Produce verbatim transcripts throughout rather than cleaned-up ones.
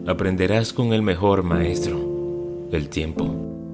aprenderás con el mejor maestro, el tiempo.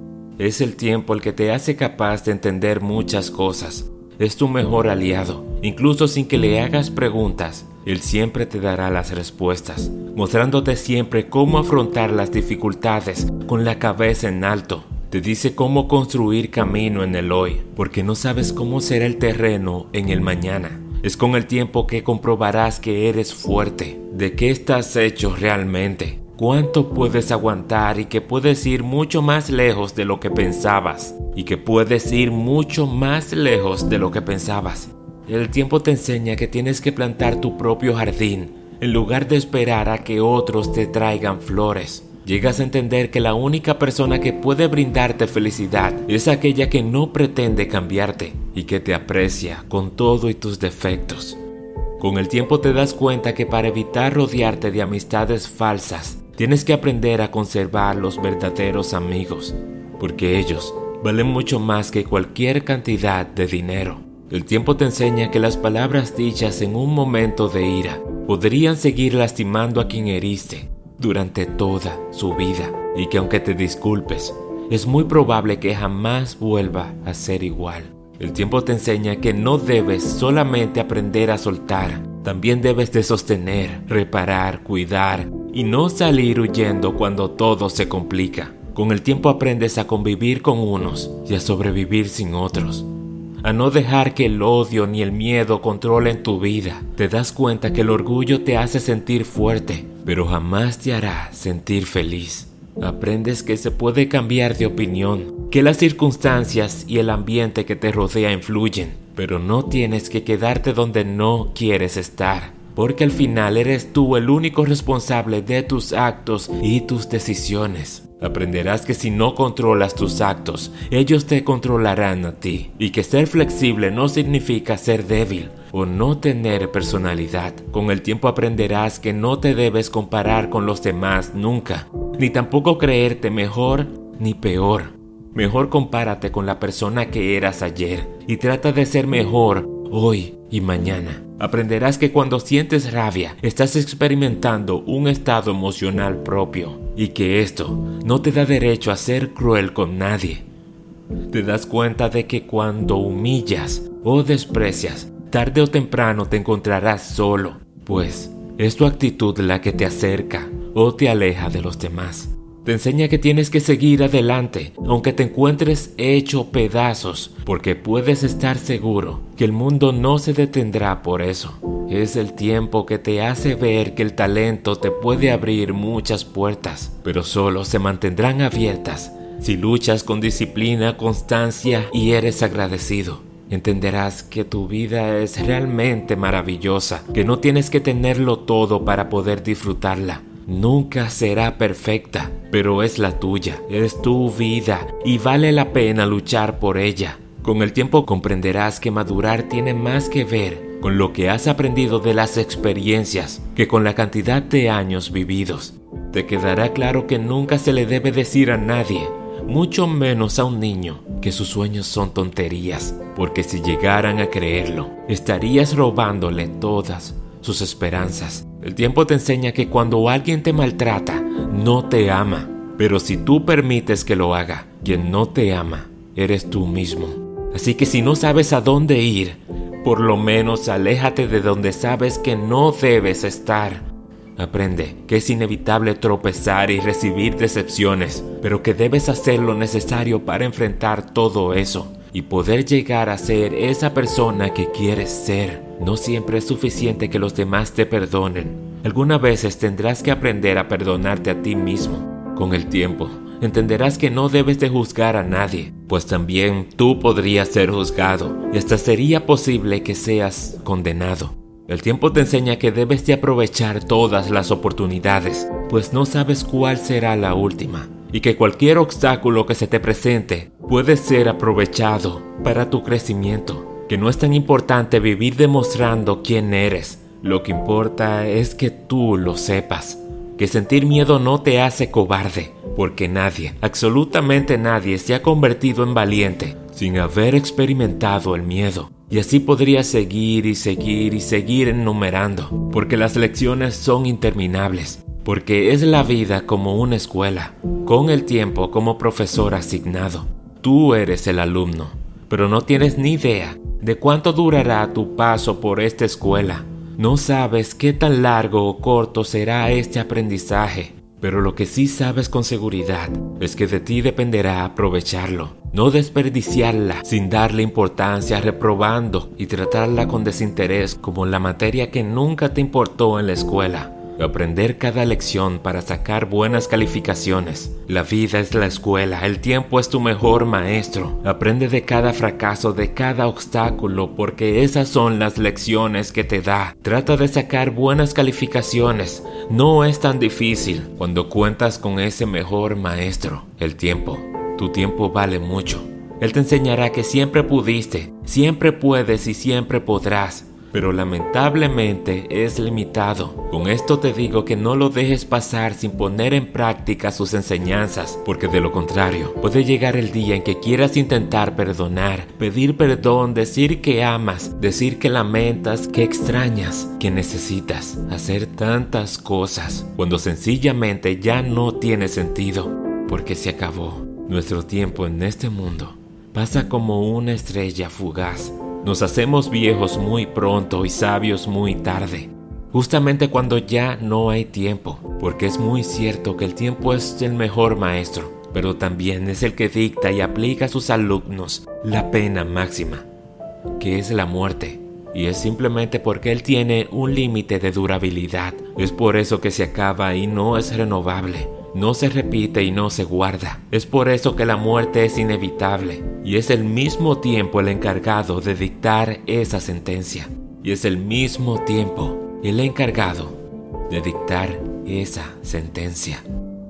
Es el tiempo el que te hace capaz de entender muchas cosas. Es tu mejor aliado, incluso sin que le hagas preguntas. Él siempre te dará las respuestas, mostrándote siempre cómo afrontar las dificultades con la cabeza en alto. Te dice cómo construir camino en el hoy, porque no sabes cómo será el terreno en el mañana. Es con el tiempo que comprobarás que eres fuerte, de qué estás hecho realmente, cuánto puedes aguantar y que puedes ir mucho más lejos de lo que pensabas, y que puedes ir mucho más lejos de lo que pensabas. El tiempo te enseña que tienes que plantar tu propio jardín, en lugar de esperar a que otros te traigan flores. Llegas a entender que la única persona que puede brindarte felicidad es aquella que no pretende cambiarte y que te aprecia con todo y tus defectos. Con el tiempo te das cuenta que para evitar rodearte de amistades falsas, tienes que aprender a conservar los verdaderos amigos, porque ellos valen mucho más que cualquier cantidad de dinero. El tiempo te enseña que las palabras dichas en un momento de ira podrían seguir lastimando a quien heriste durante toda su vida, y que aunque te disculpes, es muy probable que jamás vuelva a ser igual. El tiempo te enseña que no debes solamente aprender a soltar, también debes de sostener, reparar, cuidar y no salir huyendo cuando todo se complica. Con el tiempo aprendes a convivir con unos y a sobrevivir sin otros, a no dejar que el odio ni el miedo controlen tu vida. Te das cuenta que el orgullo te hace sentir fuerte, pero jamás te hará sentir feliz. Aprendes que se puede cambiar de opinión, que las circunstancias y el ambiente que te rodea influyen, pero no tienes que quedarte donde no quieres estar, porque al final eres tú el único responsable de tus actos y tus decisiones. Aprenderás que si no controlas tus actos, ellos te controlarán a ti, y que ser flexible no significa ser débil o no tener personalidad. Con el tiempo aprenderás que no te debes comparar con los demás nunca, ni tampoco creerte mejor ni peor. Mejor compárate con la persona que eras ayer y trata de ser mejor hoy y mañana. Aprenderás que cuando sientes rabia, estás experimentando un estado emocional propio y que esto no te da derecho a ser cruel con nadie. Te das cuenta de que cuando humillas o desprecias, tarde o temprano te encontrarás solo, pues es tu actitud la que te acerca o te aleja de los demás. Te enseña que tienes que seguir adelante, aunque te encuentres hecho pedazos, porque puedes estar seguro que el mundo no se detendrá por eso. Es el tiempo que te hace ver que el talento te puede abrir muchas puertas, pero solo se mantendrán abiertas si luchas con disciplina, constancia y eres agradecido. Entenderás que tu vida es realmente maravillosa, que no tienes que tenerlo todo para poder disfrutarla. Nunca será perfecta, pero es la tuya, es tu vida y vale la pena luchar por ella. Con el tiempo comprenderás que madurar tiene más que ver con lo que has aprendido de las experiencias que con la cantidad de años vividos. Te quedará claro que nunca se le debe decir a nadie, mucho menos a un niño, que sus sueños son tonterías, porque si llegaran a creerlo, estarías robándole todas sus esperanzas. El tiempo te enseña que cuando alguien te maltrata, no te ama, pero si tú permites que lo haga, quien no te ama, eres tú mismo. Así que si no sabes a dónde ir, por lo menos aléjate de donde sabes que no debes estar. Aprende que es inevitable tropezar y recibir decepciones, pero que debes hacer lo necesario para enfrentar todo eso y poder llegar a ser esa persona que quieres ser. No siempre es suficiente que los demás te perdonen. Algunas veces tendrás que aprender a perdonarte a ti mismo. Con el tiempo, entenderás que no debes de juzgar a nadie, pues también tú podrías ser juzgado y hasta sería posible que seas condenado. El tiempo te enseña que debes de aprovechar todas las oportunidades, pues no sabes cuál será la última, y que cualquier obstáculo que se te presente puede ser aprovechado para tu crecimiento, que no es tan importante vivir demostrando quién eres, lo que importa es que tú lo sepas, que sentir miedo no te hace cobarde, porque nadie, absolutamente nadie se ha convertido en valiente sin haber experimentado el miedo. Y así podría seguir y seguir y seguir enumerando, porque las lecciones son interminables. porque es la vida como una escuela, con el tiempo como profesor asignado. Tú eres el alumno, pero no tienes ni idea de cuánto durará tu paso por esta escuela. No sabes qué tan largo o corto será este aprendizaje, pero lo que sí sabes con seguridad es que de ti dependerá aprovecharlo, no desperdiciarla sin darle importancia, reprobando y tratarla con desinterés como la materia que nunca te importó en la escuela. Aprender cada lección para sacar buenas calificaciones. La vida es la escuela, el tiempo es tu mejor maestro. Aprende de cada fracaso, de cada obstáculo, porque esas son las lecciones que te da. Trata de sacar buenas calificaciones. No es tan difícil cuando cuentas con ese mejor maestro, el tiempo. Tu tiempo vale mucho. Él te enseñará que siempre pudiste, siempre puedes y siempre podrás. Pero lamentablemente es limitado. Con esto te digo que no lo dejes pasar sin poner en práctica sus enseñanzas, porque de lo contrario, puede llegar el día en que quieras intentar perdonar, pedir perdón, decir que amas, decir que lamentas, que extrañas, que necesitas, hacer tantas cosas, cuando sencillamente ya no tiene sentido, porque se acabó. Nuestro tiempo en este mundo pasa como una estrella fugaz. Nos hacemos viejos muy pronto y sabios muy tarde, justamente cuando ya no hay tiempo, porque es muy cierto que el tiempo es el mejor maestro, pero también es el que dicta y aplica a sus alumnos la pena máxima, que es la muerte, y es simplemente porque él tiene un límite de durabilidad. Es por eso que se acaba y no es renovable. No se repite y no se guarda. Es por eso que la muerte es inevitable y es el mismo tiempo el encargado de dictar esa sentencia. Y es el mismo tiempo el encargado de dictar esa sentencia.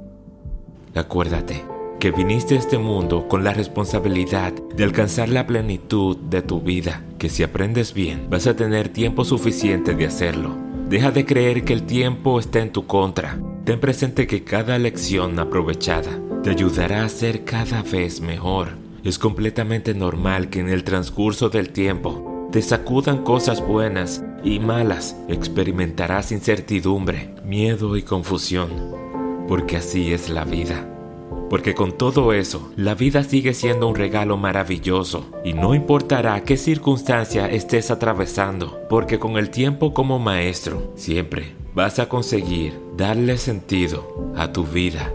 Acuérdate que viniste a este mundo con la responsabilidad de alcanzar la plenitud de tu vida, que si aprendes bien vas a tener tiempo suficiente de hacerlo. Deja de creer que el tiempo está en tu contra. Ten presente que cada lección aprovechada te ayudará a ser cada vez mejor. Es completamente normal que en el transcurso del tiempo te sacudan cosas buenas y malas. Experimentarás incertidumbre, miedo y confusión, porque así es la vida. Porque con todo eso, la vida sigue siendo un regalo maravilloso y no importará qué circunstancia estés atravesando, porque con el tiempo como maestro, siempre vas a conseguir darle sentido a tu vida.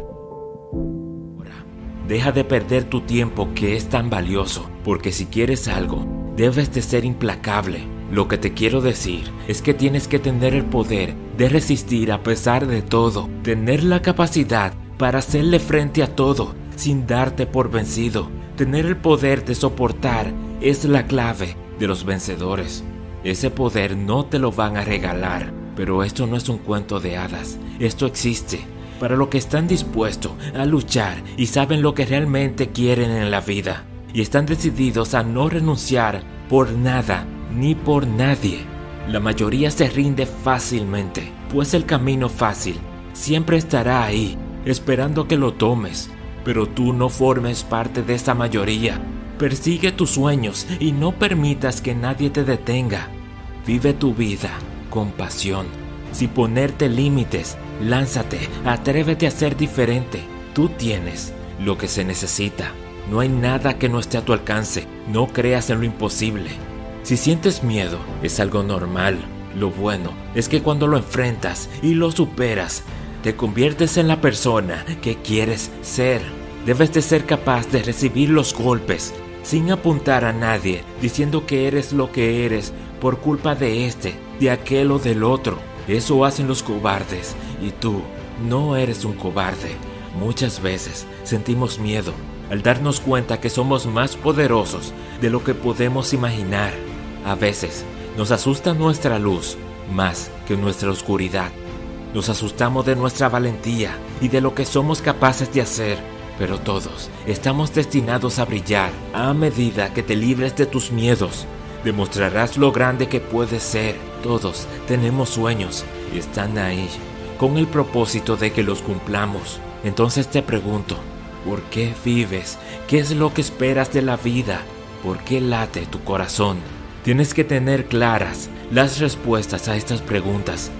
Ahora, deja de perder tu tiempo, que es tan valioso, porque si quieres algo, debes de ser implacable. Lo que te quiero decir es que tienes que tener el poder de resistir a pesar de todo, tener la capacidad para hacerle frente a todo sin darte por vencido. Tener el poder de soportar es la clave de los vencedores. Ese poder no te lo van a regalar, pero esto no es un cuento de hadas. Esto existe para los que están dispuestos a luchar y saben lo que realmente quieren en la vida, y están decididos a no renunciar por nada ni por nadie. La mayoría se rinde fácilmente, pues el camino fácil siempre estará ahí, esperando que lo tomes, pero tú no formes parte de esa mayoría. Persigue tus sueños y no permitas que nadie te detenga. Vive tu vida con pasión, sin ponerte límites. Lánzate, atrévete a ser diferente. Tú tienes lo que se necesita. No hay nada que no esté a tu alcance. No creas en lo imposible. Si sientes miedo, es algo normal. Lo bueno es que cuando lo enfrentas y lo superas, te conviertes en la persona que quieres ser. Debes de ser capaz de recibir los golpes sin apuntar a nadie, diciendo que eres lo que eres por culpa de este, de aquel o del otro. Eso hacen los cobardes y tú no eres un cobarde. Muchas veces sentimos miedo al darnos cuenta que somos más poderosos de lo que podemos imaginar. A veces nos asusta nuestra luz más que nuestra oscuridad. Nos asustamos de nuestra valentía y de lo que somos capaces de hacer, pero todos estamos destinados a brillar. A medida que te libres de tus miedos, demostrarás lo grande que puedes ser. Todos tenemos sueños y están ahí, con el propósito de que los cumplamos. Entonces te pregunto, ¿por qué vives? ¿Qué es lo que esperas de la vida? ¿Por qué late tu corazón? Tienes que tener claras las respuestas a estas preguntas.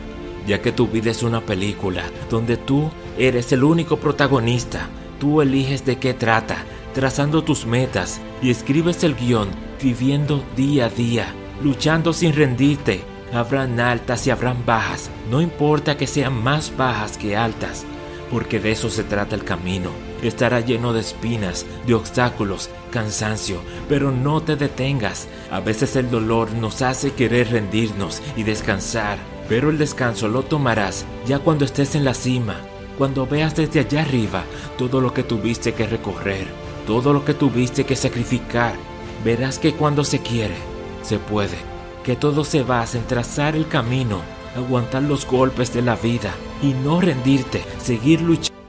ya que tu vida es una película donde tú eres el único protagonista. Tú eliges de qué trata, trazando tus metas y escribes el guión, viviendo día a día, luchando sin rendirte. Habrán altas y habrán bajas, no importa que sean más bajas que altas, porque de eso se trata el camino. Estará lleno de espinas, de obstáculos, cansancio, pero no te detengas. A veces el dolor nos hace querer rendirnos y descansar, pero el descanso lo tomarás ya cuando estés en la cima, cuando veas desde allá arriba todo lo que tuviste que recorrer, todo lo que tuviste que sacrificar. Verás que cuando se quiere, se puede, que todo se basa en trazar el camino, aguantar los golpes de la vida y no rendirte, seguir luchando.